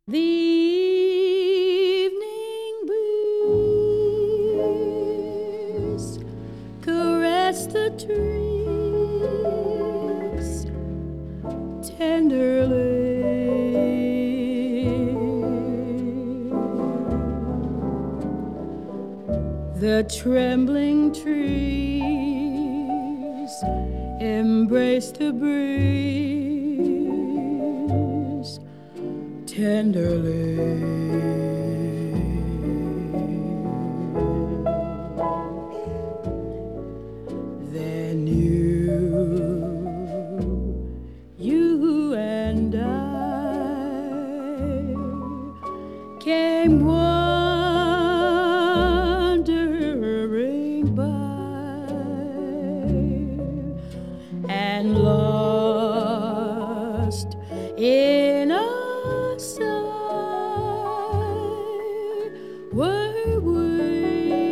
The evening breeze caressed the trees tenderly. The trembling trees embraced the breeze tenderly. Then you and I came wandering by and lost in a sigh were we.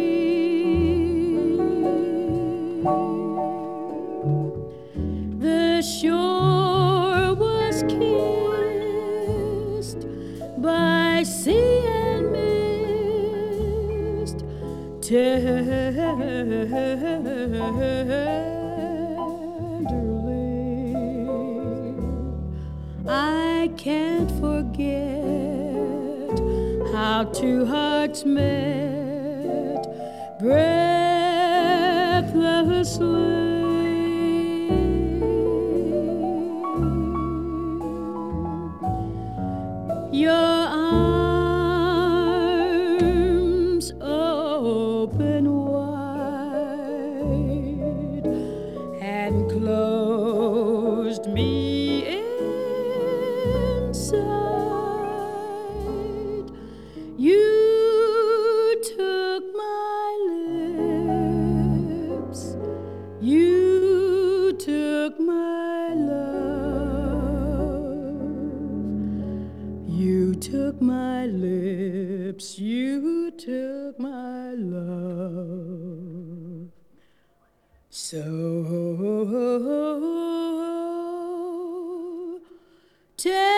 The shore was kissed by sea and mist tenderly. I can't forget how two hearts met breathlessly. Your arms open wide and closed me inside. You took my lips, you took my love, you took my lips, you took my love. So